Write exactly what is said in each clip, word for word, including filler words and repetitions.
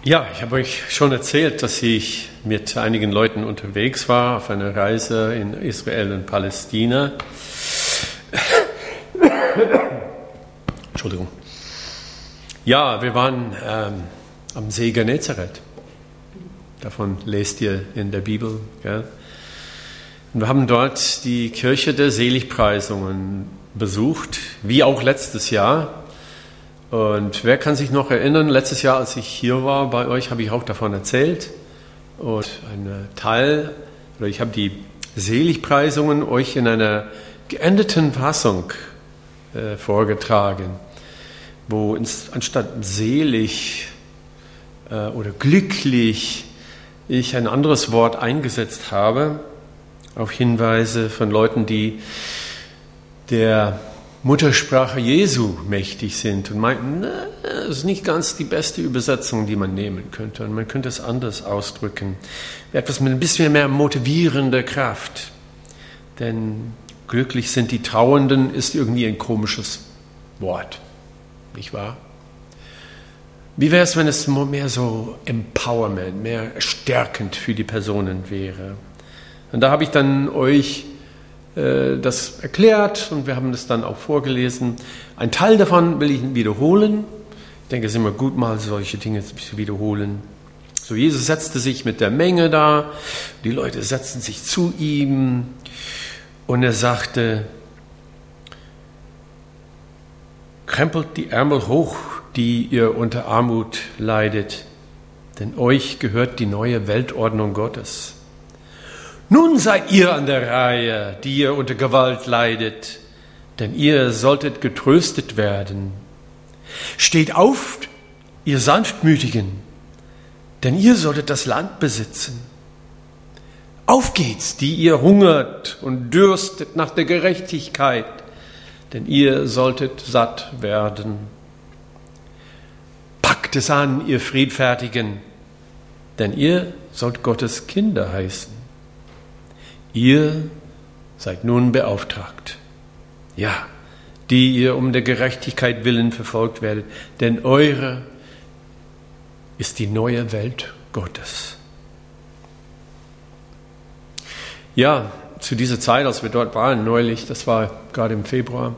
Ja, ich habe euch schon erzählt, dass ich mit einigen Leuten unterwegs war auf einer Reise in Israel und Palästina. Entschuldigung. Ja, wir waren ähm, am See Genezareth. Davon lest ihr in der Bibel. Gell? Und wir haben dort die Kirche der Seligpreisungen besucht, wie auch letztes Jahr. Und wer kann sich noch erinnern, letztes Jahr, als ich hier war bei euch, habe ich auch davon erzählt. Und ein Teil, oder ich habe die Seligpreisungen euch in einer geendeten Fassung äh, vorgetragen, wo ins, anstatt selig äh, oder glücklich ich ein anderes Wort eingesetzt habe, auf Hinweise von Leuten, die der Muttersprache Jesu mächtig sind und meinten, na, das ist nicht ganz die beste Übersetzung, die man nehmen könnte. Und man könnte es anders ausdrücken. Etwas mit ein bisschen mehr motivierender Kraft. Denn glücklich sind die Trauernden ist irgendwie ein komisches Wort. Nicht wahr? Wie wäre es, wenn es mehr so Empowerment, mehr stärkend für die Personen wäre? Und da habe ich dann euch das erklärt und wir haben das dann auch vorgelesen. Ein Teil davon will ich wiederholen. Ich denke, es ist immer gut, mal solche Dinge zu wiederholen. So, Jesus setzte sich mit der Menge da, die Leute setzten sich zu ihm und er sagte, krempelt die Ärmel hoch, die ihr unter Armut leidet, denn euch gehört die neue Weltordnung Gottes. Nun seid ihr an der Reihe, die ihr unter Gewalt leidet, denn ihr solltet getröstet werden. Steht auf, ihr Sanftmütigen, denn ihr solltet das Land besitzen. Auf geht's, die ihr hungert und dürstet nach der Gerechtigkeit, denn ihr solltet satt werden. Packt es an, ihr Friedfertigen, denn ihr sollt Gottes Kinder heißen. Ihr seid nun beauftragt, ja, die ihr um der Gerechtigkeit willen verfolgt werdet, denn eure ist die neue Welt Gottes. Ja, zu dieser Zeit, als wir dort waren, neulich, das war gerade im Februar,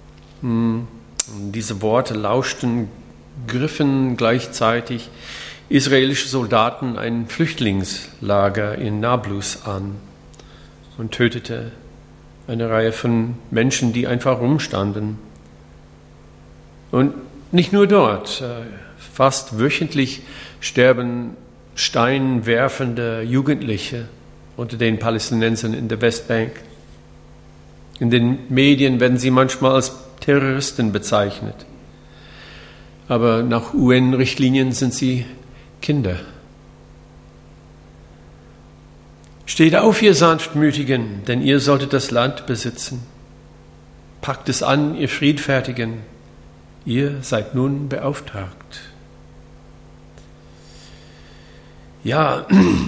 diese Worte lauschten, griffen gleichzeitig israelische Soldaten ein Flüchtlingslager in Nablus an und tötete eine Reihe von Menschen, die einfach rumstanden. Und nicht nur dort, fast wöchentlich sterben steinwerfende Jugendliche unter den Palästinensern in der Westbank. In den Medien werden sie manchmal als Terroristen bezeichnet. Aber nach U N-Richtlinien sind sie Kinder. Steht auf, ihr Sanftmütigen, denn ihr solltet das Land besitzen. Packt es an, ihr Friedfertigen, ihr seid nun beauftragt. Ja,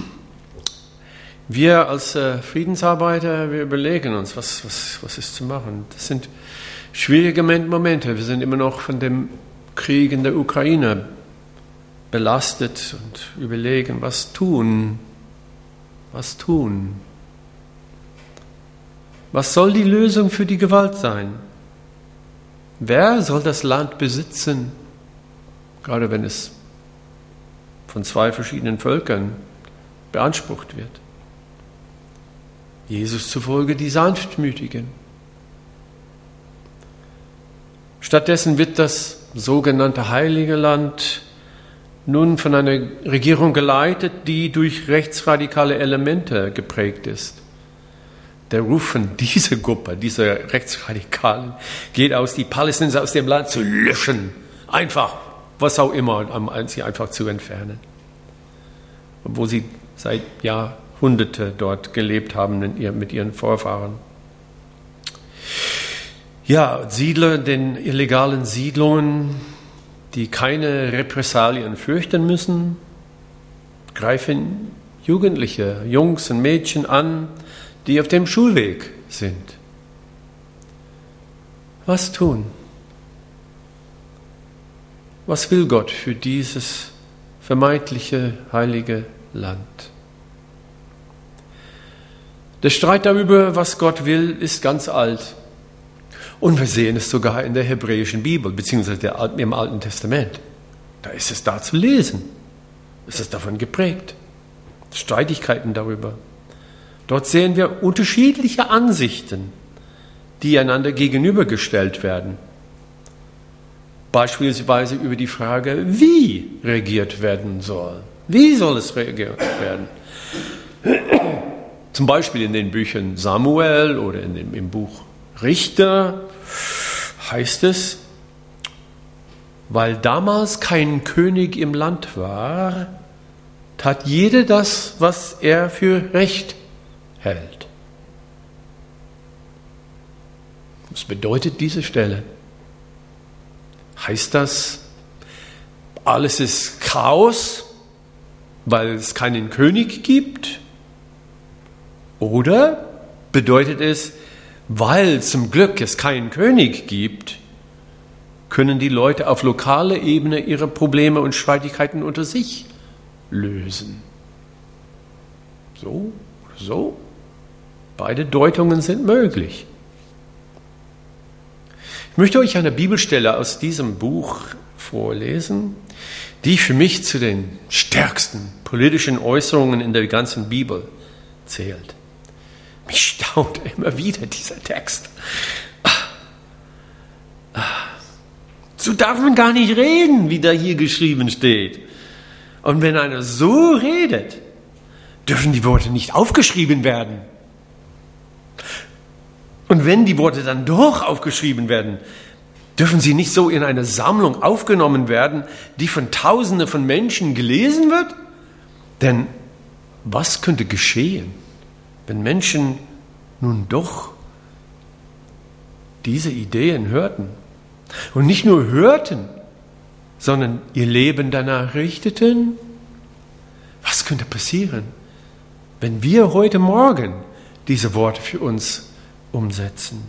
wir als äh, Friedensarbeiter, wir überlegen uns, was, was, was ist zu machen. Das sind schwierige Momente. Wir sind immer noch von dem Krieg in der Ukraine belastet und überlegen, was tun. Was tun? Was soll die Lösung für die Gewalt sein? Wer soll das Land besitzen, gerade wenn es von zwei verschiedenen Völkern beansprucht wird? Jesus zufolge die Sanftmütigen. Stattdessen wird das sogenannte Heilige Land nun von einer Regierung geleitet, die durch rechtsradikale Elemente geprägt ist. Der Ruf von dieser Gruppe, dieser Rechtsradikalen, geht aus, die Palästinenser aus dem Land zu löschen. Einfach, was auch immer, sie einfach zu entfernen. Obwohl sie seit Jahrhunderten dort gelebt haben mit ihren Vorfahren. Ja, Siedler, den illegalen Siedlungen, die keine Repressalien fürchten müssen, greifen Jugendliche, Jungs und Mädchen an, die auf dem Schulweg sind. Was tun? Was will Gott für dieses vermeintliche heilige Land. Der Streit darüber, was Gott will, ist ganz alt. Und wir sehen es sogar in der hebräischen Bibel, beziehungsweise im Alten Testament. Da ist es da zu lesen. Es ist davon geprägt. Streitigkeiten darüber. Dort sehen wir unterschiedliche Ansichten, die einander gegenübergestellt werden. Beispielsweise über die Frage, wie regiert werden soll. Wie soll es regiert werden? Zum Beispiel in den Büchern Samuel oder in dem, im Buch Richter heißt es, weil damals kein König im Land war, tat jeder das, was er für recht hält. Was bedeutet diese Stelle? Heißt das, alles ist Chaos, weil es keinen König gibt? Oder bedeutet es, weil zum Glück es keinen König gibt, können die Leute auf lokaler Ebene ihre Probleme und Streitigkeiten unter sich lösen? So oder so? Beide Deutungen sind möglich. Ich möchte euch eine Bibelstelle aus diesem Buch vorlesen, die für mich zu den stärksten politischen Äußerungen in der ganzen Bibel zählt. Mich staunt immer wieder dieser Text. So darf man gar nicht reden, wie da hier geschrieben steht. Und wenn einer so redet, dürfen die Worte nicht aufgeschrieben werden. Und wenn die Worte dann doch aufgeschrieben werden, dürfen sie nicht so in eine Sammlung aufgenommen werden, die von Tausenden von Menschen gelesen wird? Denn was könnte geschehen, wenn Menschen nun doch diese Ideen hörten? Und nicht nur hörten, sondern ihr Leben danach richteten? Was könnte passieren, wenn wir heute Morgen diese Worte für uns umsetzen?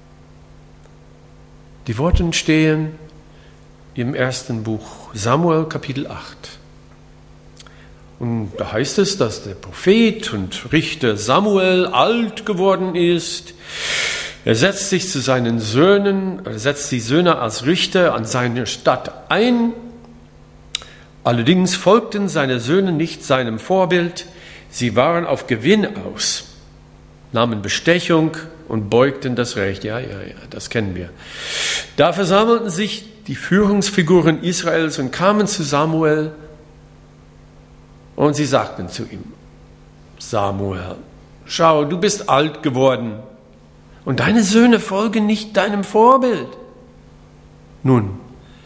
Die Worte stehen im ersten Buch Samuel, Kapitel acht. Und da heißt es, dass der Prophet und Richter Samuel alt geworden ist. Er setzt sich zu seinen Söhnen, er setzt die Söhne als Richter an seine Stadt ein. Allerdings folgten seine Söhne nicht seinem Vorbild. Sie waren auf Gewinn aus, nahmen Bestechung und beugten das Recht. Ja, ja, ja, das kennen wir. Da versammelten sich die Führungsfiguren Israels und kamen zu Samuel und sie sagten zu ihm: Samuel, schau, du bist alt geworden und deine Söhne folgen nicht deinem Vorbild. Nun,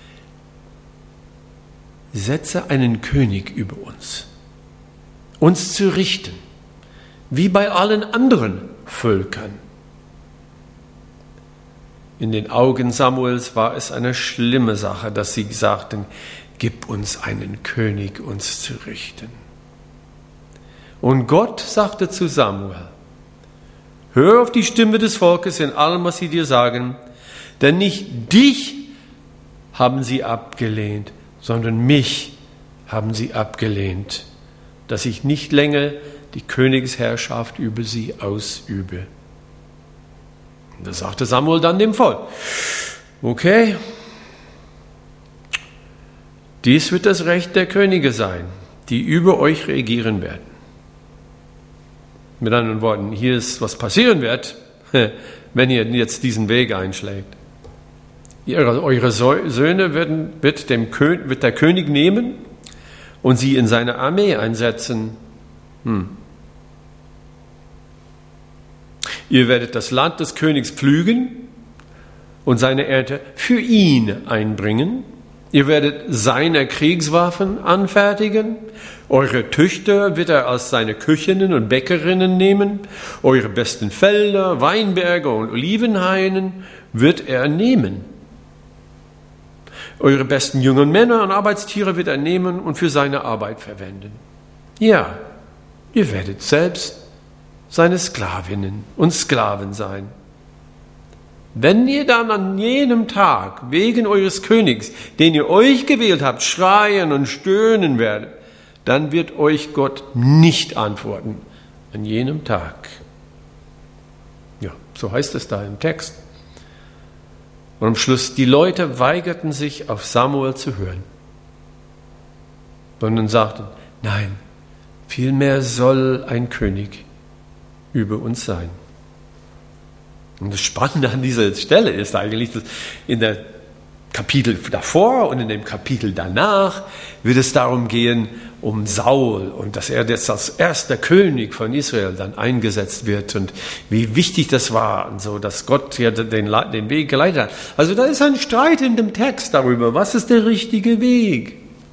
setze einen König über uns, uns zu richten, wie bei allen anderen Völkern. In den Augen Samuels war es eine schlimme Sache, dass sie sagten: Gib uns einen König, uns zu richten. Und Gott sagte zu Samuel: Hör auf die Stimme des Volkes in allem, was sie dir sagen, denn nicht dich haben sie abgelehnt, sondern mich haben sie abgelehnt, dass ich nicht länger die Königsherrschaft über sie ausübe. Und da sagte Samuel dann dem Volk: Okay, dies wird das Recht der Könige sein, die über euch regieren werden. Mit anderen Worten, hier ist, was passieren wird, wenn ihr jetzt diesen Weg einschlägt. Ihre, eure Söhne werden, wird, dem, wird der König nehmen und sie in seine Armee einsetzen. Hm. Ihr werdet das Land des Königs pflügen und seine Ernte für ihn einbringen. Ihr werdet seine Kriegswaffen anfertigen. Eure Töchter wird er als seine Köchinnen und Bäckerinnen nehmen. Eure besten Felder, Weinberge und Olivenhainen wird er nehmen. Eure besten jungen Männer und Arbeitstiere wird er nehmen und für seine Arbeit verwenden. Ja, ihr werdet selbst seine Sklavinnen und Sklaven sein. wenn ihr dann an jenem Tag wegen eures Königs, den ihr euch gewählt habt, schreien und stöhnen werdet, dann wird euch Gott nicht antworten an jenem Tag. Ja, so heißt es da im Text. Und am Schluss, die Leute weigerten sich, auf Samuel zu hören. Sondern sagten, nein, vielmehr soll ein König über uns sein. Und das Spannende an dieser Stelle ist eigentlich, dass in der Kapitel davor und in dem Kapitel danach wird es darum gehen, um Saul und dass er jetzt als erster König von Israel dann eingesetzt wird und wie wichtig das war und so, dass Gott ja den, den Weg geleitet hat. Also da ist ein Streit in dem Text darüber, was ist der richtige Weg?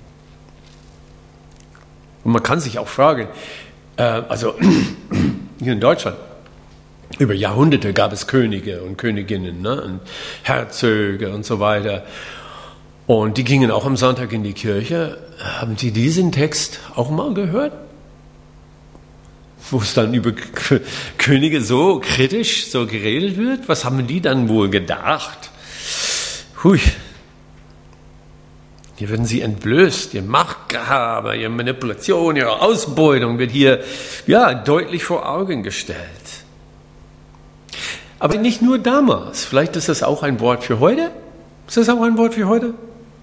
Und man kann sich auch fragen, äh, also hier in Deutschland, über Jahrhunderte gab es Könige und Königinnen, ne, und Herzöge und so weiter. Und die gingen auch am Sonntag in die Kirche. Haben Sie diesen Text auch mal gehört? Wo es dann über Könige so kritisch so geredet wird? Was haben die dann wohl gedacht? Hui. Hier werden sie entblößt, ihr Machtgehabe, ihre Manipulation, ihre Ausbeutung wird hier ja, deutlich vor Augen gestellt. Aber nicht nur damals. Vielleicht ist das auch ein Wort für heute. Ist das auch ein Wort für heute?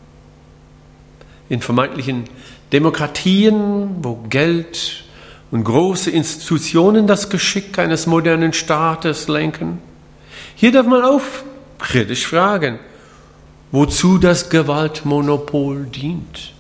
In vermeintlichen Demokratien, wo Geld und große Institutionen das Geschick eines modernen Staates lenken. Hier darf man auch kritisch fragen, wozu das Gewaltmonopol dient.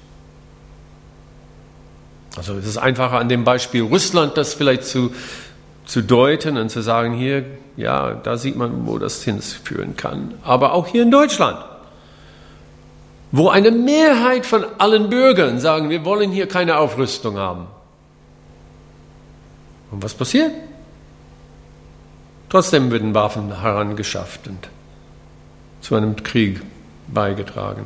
Also es ist einfacher an dem Beispiel Russland das vielleicht zu zu deuten und zu sagen, hier, ja, da sieht man, wo das hinführen kann. Aber auch hier in Deutschland, wo eine Mehrheit von allen Bürgern sagen, wir wollen hier keine Aufrüstung haben. Und was passiert? Trotzdem werden Waffen herangeschafft und zu einem Krieg beigetragen.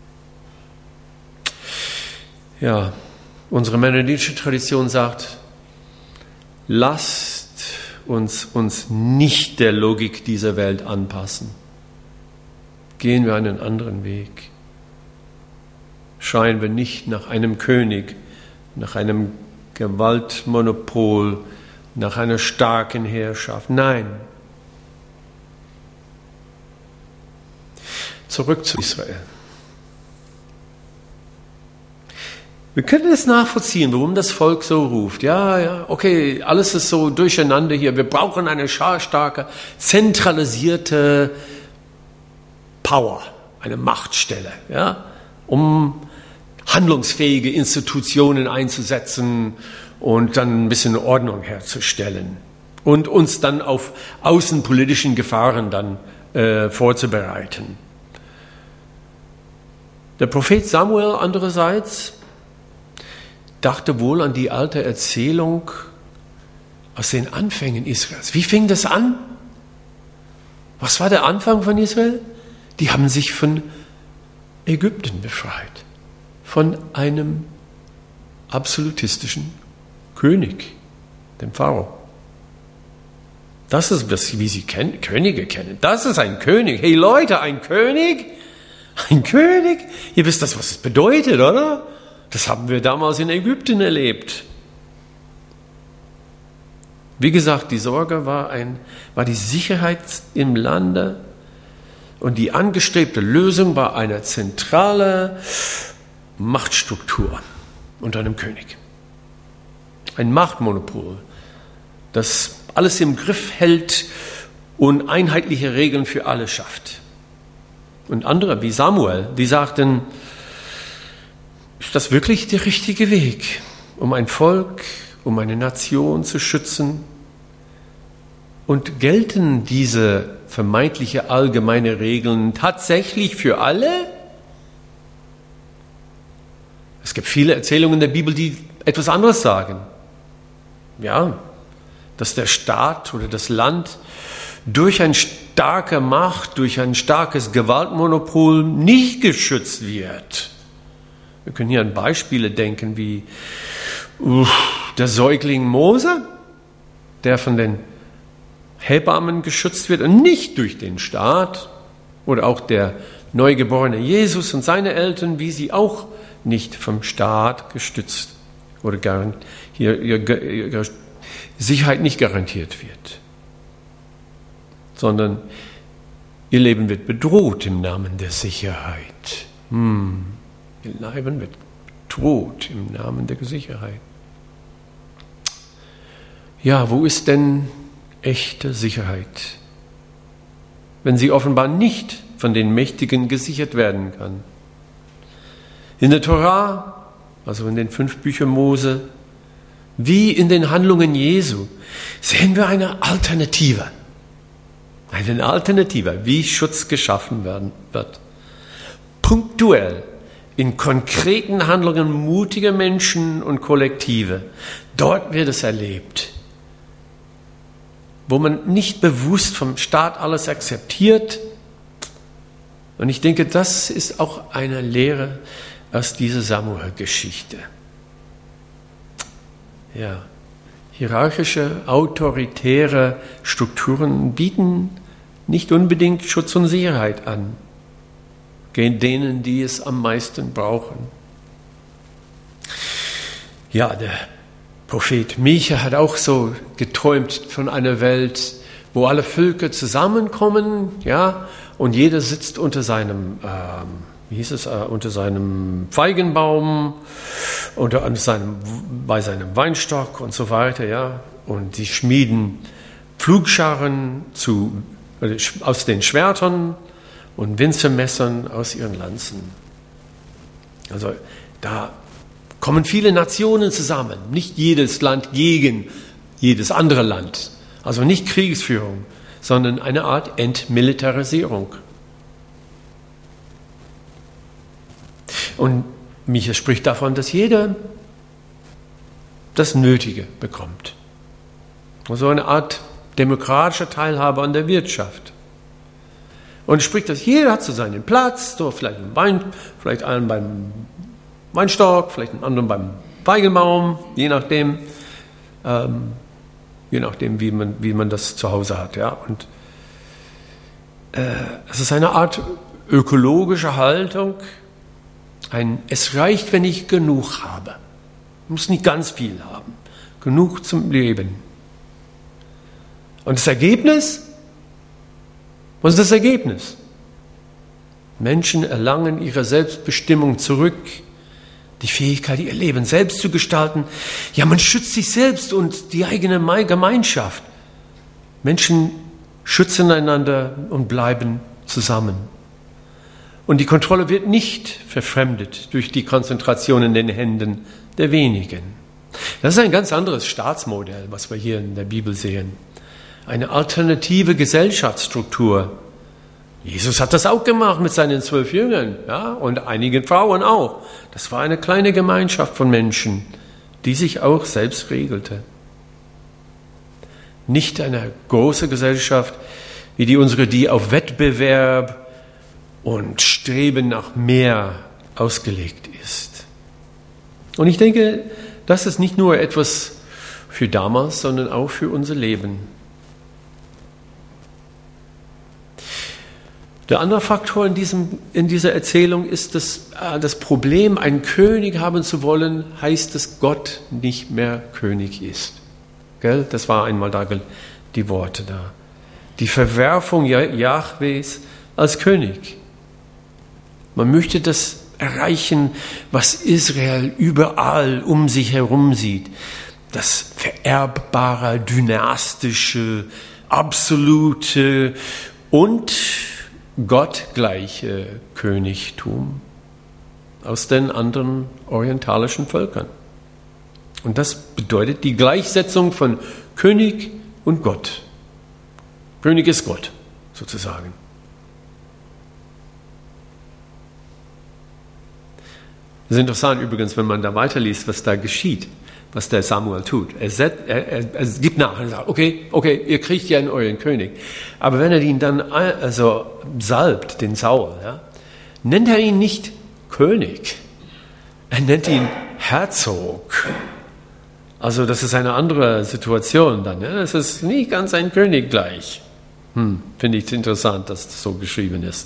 Ja, unsere mennonitische Tradition sagt, lasst uns uns nicht der Logik dieser Welt anpassen. Gehen wir einen anderen Weg. Schreien wir nicht nach einem König, nach einem Gewaltmonopol, nach einer starken Herrschaft. Nein. Zurück zu Israel. Wir können es nachvollziehen, warum das Volk so ruft. Ja, ja, okay, alles ist so durcheinander hier. Wir brauchen eine starke, zentralisierte Power, eine Machtstelle, ja, um handlungsfähige Institutionen einzusetzen und dann ein bisschen Ordnung herzustellen und uns dann auf außenpolitischen Gefahren dann äh, vorzubereiten. Der Prophet Samuel andererseits dachte wohl an die alte Erzählung aus den Anfängen Israels. Wie fing das an? Was war der Anfang von Israel? Die haben sich von Ägypten befreit, von einem absolutistischen König, dem Pharao. Das ist, wie sie kennen, Könige kennen. Das ist ein König. Hey Leute, ein König? Ein König? Ihr wisst das, was es bedeutet, oder? Das haben wir damals in Ägypten erlebt. Wie gesagt, die Sorge war, ein, war die Sicherheit im Lande und die angestrebte Lösung war eine zentrale Machtstruktur unter einem König. Ein Machtmonopol, das alles im Griff hält und einheitliche Regeln für alle schafft. Und andere wie Samuel, die sagten, ist das wirklich der richtige Weg, um ein Volk, um eine Nation zu schützen? Und gelten diese vermeintliche allgemeine Regeln tatsächlich für alle? Es gibt viele Erzählungen in der Bibel, die etwas anderes sagen. Ja, dass der Staat oder das Land durch eine starke Macht, durch ein starkes Gewaltmonopol nicht geschützt wird. Wir können hier an Beispiele denken wie uh, der Säugling Mose, der von den Hebammen geschützt wird und nicht durch den Staat oder auch der neugeborene Jesus und seine Eltern, wie sie auch nicht vom Staat gestützt oder hier ihre Sicherheit nicht garantiert wird, sondern ihr Leben wird bedroht im Namen der Sicherheit. Hm. Ihr Leben wird bedroht im Namen der Sicherheit. Ja, wo ist denn echte Sicherheit, wenn sie offenbar nicht von den Mächtigen gesichert werden kann? In der Torah, also in den fünf Büchern Mose, wie in den Handlungen Jesu, sehen wir eine Alternative. Eine Alternative, wie Schutz geschaffen werden wird. Punktuell, in konkreten Handlungen mutiger Menschen und Kollektive. Dort wird es erlebt. Wo man nicht bewusst vom Staat alles akzeptiert. Und ich denke, das ist auch eine Lehre aus dieser Samuel-Geschichte. Ja, hierarchische, autoritäre Strukturen bieten nicht unbedingt Schutz und Sicherheit an, gegen denen, die es am meisten brauchen. Ja, der Prophet Micha hat auch so geträumt von einer Welt, wo alle Völker zusammenkommen, ja, und jeder sitzt unter seinem, ähm, wie hieß es, äh, unter seinem Feigenbaum, unter seinem, bei seinem Weinstock und so weiter, ja, und sie schmieden Pflugscharren zu, äh, aus den Schwertern und Winzermessern aus ihren Lanzen. Also da kommen viele Nationen zusammen, nicht jedes Land gegen jedes andere Land. Also nicht Kriegsführung, sondern eine Art Entmilitarisierung. Und Micha spricht davon, dass jeder das Nötige bekommt. Also eine Art demokratischer Teilhabe an der Wirtschaft. Und spricht, dass jeder hat so seinen Platz, so vielleicht ein Wein, vielleicht einen beim Weinstock, vielleicht einen anderen beim Feigenbaum, je nachdem, ähm, je nachdem, wie man, wie man das zu Hause hat. Ja. Und äh, es ist eine Art ökologische Haltung, ein, es reicht, wenn ich genug habe. Ich muss nicht ganz viel haben, genug zum Leben. Und das Ergebnis? Was ist das Ergebnis? Menschen erlangen ihre Selbstbestimmung zurück, die Fähigkeit, ihr Leben selbst zu gestalten. Ja, man schützt sich selbst und die eigene Gemeinschaft. Menschen schützen einander und bleiben zusammen. Und die Kontrolle wird nicht verfremdet durch die Konzentration in den Händen der wenigen. Das ist ein ganz anderes Staatsmodell, was wir hier in der Bibel sehen. Eine alternative Gesellschaftsstruktur. Jesus hat das auch gemacht mit seinen zwölf Jüngern, ja, und einigen Frauen auch. Das war eine kleine Gemeinschaft von Menschen, die sich auch selbst regelte. Nicht eine große Gesellschaft wie die unsere, die auf Wettbewerb und Streben nach mehr ausgelegt ist. Und ich denke, das ist nicht nur etwas für damals, sondern auch für unser Leben. Der andere Faktor in, diesem, in dieser Erzählung ist, dass äh, das Problem, einen König haben zu wollen, heißt, dass Gott nicht mehr König ist. Gell? Das war einmal da die Worte da. Die Verwerfung Jahwes als König. Man möchte das erreichen, was Israel überall um sich herum sieht. Das vererbbare, dynastische, absolute und gottgleiche Königtum aus den anderen orientalischen Völkern. Und das bedeutet die Gleichsetzung von König und Gott. König ist Gott, sozusagen. Es ist interessant übrigens, wenn man da weiterliest, was da geschieht, was der Samuel tut. Er, set, er, er, er gibt nach und sagt, okay, okay, ihr kriegt ja euren König. Aber wenn er ihn dann also salbt, den Saul, ja, nennt er ihn nicht König. Er nennt ihn Herzog. Also das ist eine andere Situation dann. Ja? Das ist nicht ganz ein König gleich. Hm, finde ich interessant, dass das so geschrieben ist.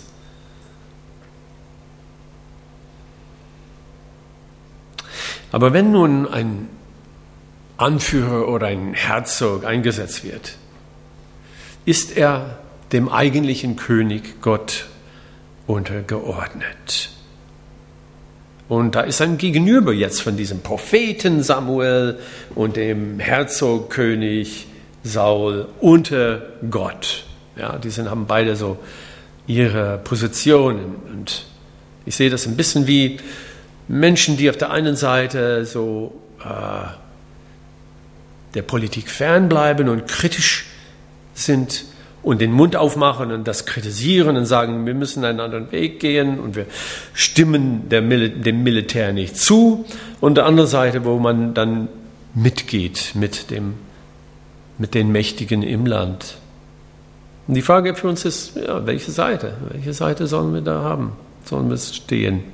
Aber wenn nun ein Anführer oder ein Herzog eingesetzt wird, ist er dem eigentlichen König Gott untergeordnet. Und da ist ein Gegenüber jetzt von diesem Propheten Samuel und dem Herzog König Saul unter Gott. Ja, die sind, haben beide so ihre Positionen. Und ich sehe das ein bisschen wie Menschen, die auf der einen Seite so äh, der Politik fernbleiben und kritisch sind und den Mund aufmachen und das kritisieren und sagen, wir müssen einen anderen Weg gehen und wir stimmen der Mil- dem Militär nicht zu. Und der andere Seite, wo man dann mitgeht mit, dem, mit den Mächtigen im Land. Und die Frage für uns ist, ja, welche Seite? Welche Seite sollen wir da haben? Sollen wir stehen?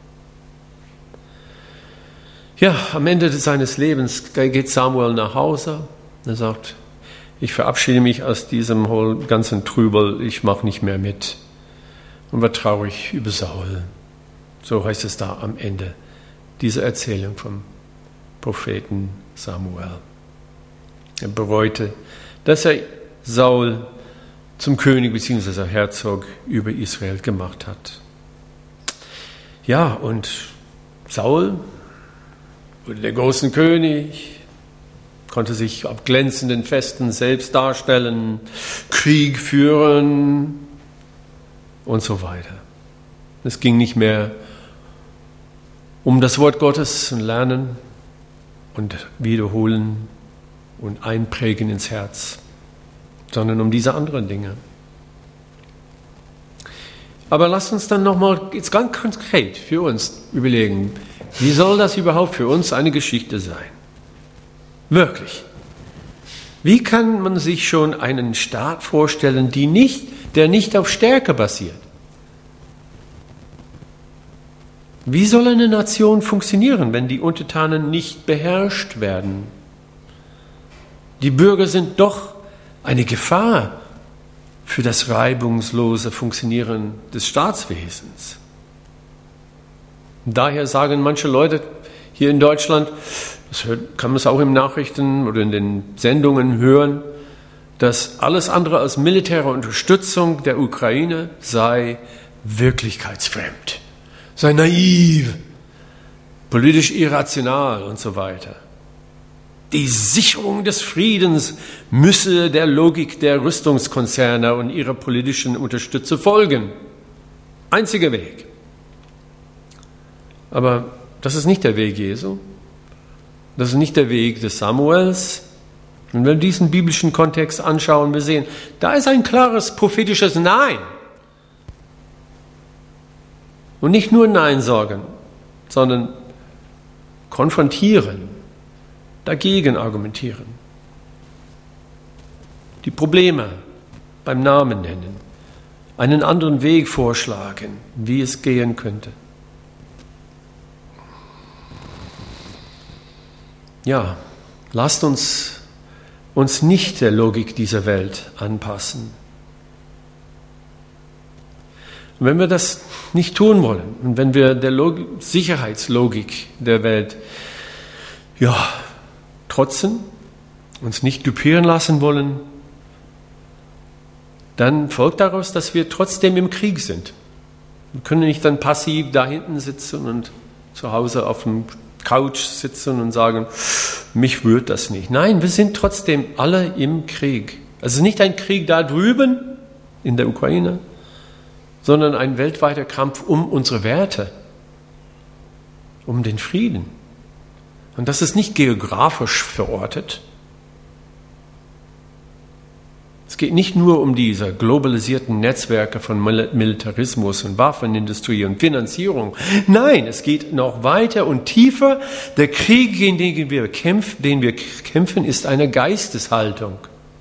Ja, am Ende seines Lebens geht Samuel nach Hause. Er sagt, ich verabschiede mich aus diesem ganzen Trübel, ich mache nicht mehr mit. Und war traurig über Saul. So heißt es da am Ende dieser Erzählung vom Propheten Samuel. Er bereute, dass er Saul zum König bzw. Herzog über Israel gemacht hat. Ja, und Saul wurde der große König, konnte sich auf glänzenden Festen selbst darstellen, Krieg führen und so weiter. Es ging nicht mehr um das Wort Gottes und Lernen und Wiederholen und Einprägen ins Herz, sondern um diese anderen Dinge. Aber lasst uns dann nochmal jetzt ganz konkret für uns überlegen, wie soll das überhaupt für uns eine Geschichte sein? Wirklich. Wie kann man sich schon einen Staat vorstellen, die nicht, der nicht auf Stärke basiert? Wie soll eine Nation funktionieren, wenn die Untertanen nicht beherrscht werden? Die Bürger sind doch eine Gefahr für das reibungslose Funktionieren des Staatswesens. Daher sagen manche Leute hier in Deutschland, das kann man es auch in Nachrichten oder in den Sendungen hören, dass alles andere als militäre Unterstützung der Ukraine sei wirklichkeitsfremd, sei naiv, politisch irrational und so weiter. Die Sicherung des Friedens müsse der Logik der Rüstungskonzerne und ihrer politischen Unterstützer folgen. Einziger Weg. Aber das ist nicht der Weg Jesu. Das ist nicht der Weg des Samuels. Und wenn wir diesen biblischen Kontext anschauen, wir sehen, da ist ein klares prophetisches Nein. Und nicht nur Nein sagen, sondern konfrontieren, dagegen argumentieren. Die Probleme beim Namen nennen, einen anderen Weg vorschlagen, wie es gehen könnte. Ja, lasst uns uns nicht der Logik dieser Welt anpassen. Und wenn wir das nicht tun wollen und wenn wir der Log- Sicherheitslogik der Welt ja, trotzen, uns nicht dupieren lassen wollen, dann folgt daraus, dass wir trotzdem im Krieg sind. Wir können nicht dann passiv da hinten sitzen und zu Hause auf dem Couch sitzen und sagen, mich rührt das nicht. Nein, wir sind trotzdem alle im Krieg. Also nicht ein Krieg da drüben in der Ukraine, sondern ein weltweiter Kampf um unsere Werte, um den Frieden. Und das ist nicht geografisch verortet. Es geht nicht nur um diese globalisierten Netzwerke von Militarismus und Waffenindustrie und Finanzierung. Nein, es geht noch weiter und tiefer. Der Krieg, gegen den wir kämpfen, den wir kämpfen, ist eine Geisteshaltung.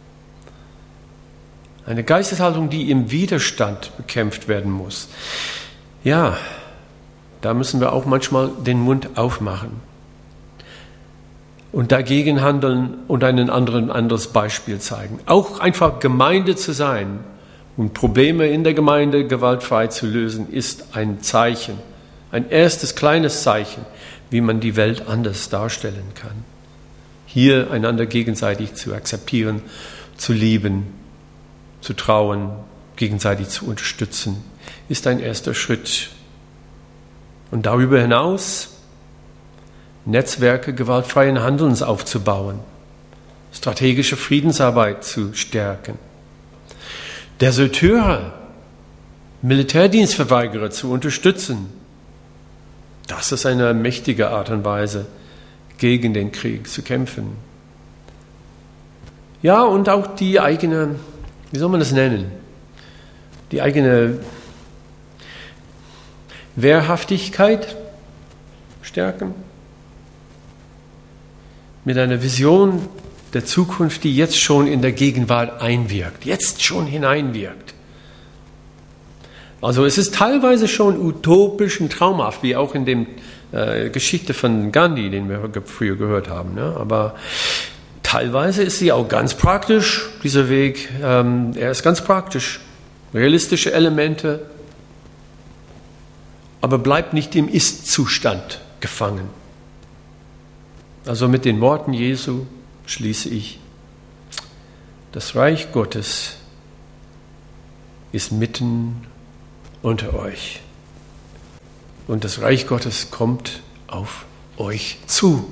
Eine Geisteshaltung, die im Widerstand bekämpft werden muss. Ja, da müssen wir auch manchmal den Mund aufmachen. und dagegen handeln und einen anderen anderes Beispiel zeigen. Auch einfach Gemeinde zu sein und Probleme in der Gemeinde gewaltfrei zu lösen, ist ein Zeichen, ein erstes kleines Zeichen, wie man die Welt anders darstellen kann. Hier einander gegenseitig zu akzeptieren, zu lieben, zu trauen, gegenseitig zu unterstützen, ist ein erster Schritt. Und darüber hinaus Netzwerke gewaltfreien Handelns aufzubauen, strategische Friedensarbeit zu stärken, Deserteure, Militärdienstverweigerer zu unterstützen. Das ist eine mächtige Art und Weise, gegen den Krieg zu kämpfen. Ja, und auch die eigene, wie soll man das nennen, die eigene Wehrhaftigkeit stärken. Mit einer Vision der Zukunft, die jetzt schon in der Gegenwart einwirkt, jetzt schon hineinwirkt. Also es ist teilweise schon utopisch und traumhaft, wie auch in der äh, Geschichte von Gandhi, den wir früher gehört haben. Ne? Aber teilweise ist sie auch ganz praktisch, dieser Weg. Ähm, er ist ganz praktisch, realistische Elemente, aber bleibt nicht im Ist-Zustand gefangen. Also mit den Worten Jesu schließe ich: Das Reich Gottes ist mitten unter euch. Und das Reich Gottes kommt auf euch zu.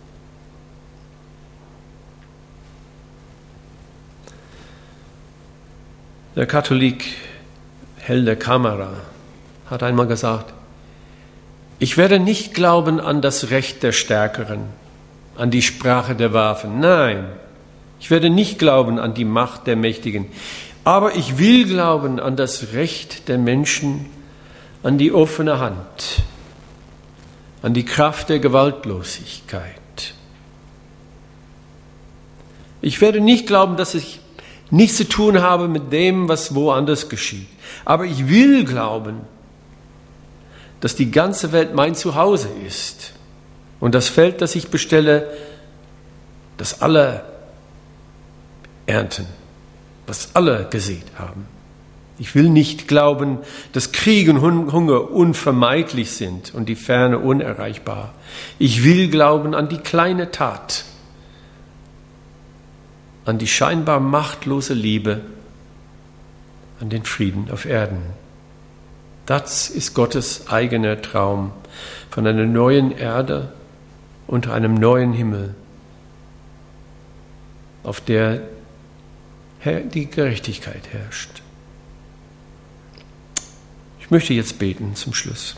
Der Katholik Helder Camara hat einmal gesagt: Ich werde nicht glauben an das Recht der Stärkeren, an die Sprache der Waffen. Nein, ich werde nicht glauben an die Macht der Mächtigen. Aber ich will glauben an das Recht der Menschen, an die offene Hand, an die Kraft der Gewaltlosigkeit. Ich werde nicht glauben, dass ich nichts zu tun habe mit dem, was woanders geschieht. Aber ich will glauben, dass die ganze Welt mein Zuhause ist und das Feld, das ich bestelle, das alle ernten, was alle gesät haben. Ich will nicht glauben, dass Krieg und Hunger unvermeidlich sind und die Ferne unerreichbar. Ich will glauben an die kleine Tat, an die scheinbar machtlose Liebe, an den Frieden auf Erden. Das ist Gottes eigener Traum von einer neuen Erde und einem neuen Himmel, auf der die Gerechtigkeit herrscht. Ich möchte jetzt beten zum Schluss.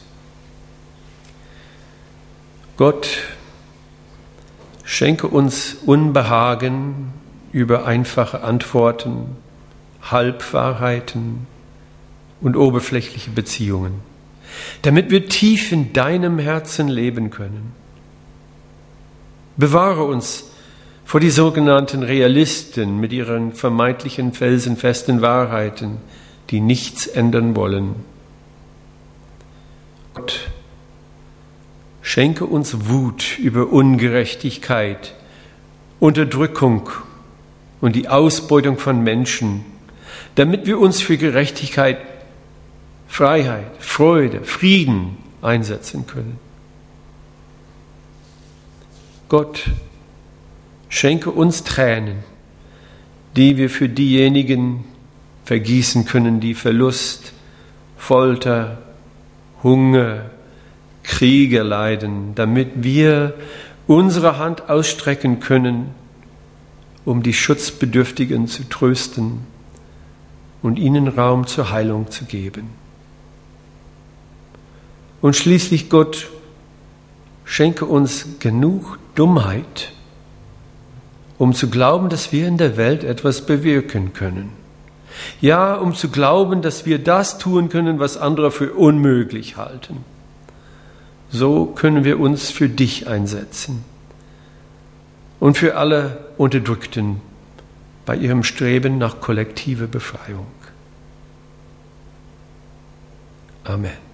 Gott, schenke uns Unbehagen über einfache Antworten, Halbwahrheiten und oberflächliche Beziehungen, damit wir tief in deinem Herzen leben können. Bewahre uns vor die sogenannten Realisten mit ihren vermeintlichen felsenfesten Wahrheiten, die nichts ändern wollen. Gott, schenke uns Wut über Ungerechtigkeit, Unterdrückung und die Ausbeutung von Menschen, damit wir uns für Gerechtigkeit, Freiheit, Freude, Frieden einsetzen können. Gott, schenke uns Tränen, die wir für diejenigen vergießen können, die Verlust, Folter, Hunger, Kriege leiden, damit wir unsere Hand ausstrecken können, um die Schutzbedürftigen zu trösten und ihnen Raum zur Heilung zu geben. Und schließlich, Gott, schenke uns genug Dummheit, um zu glauben, dass wir in der Welt etwas bewirken können. Ja, um zu glauben, dass wir das tun können, was andere für unmöglich halten. So können wir uns für dich einsetzen und für alle Unterdrückten bei ihrem Streben nach kollektiver Befreiung. Amen.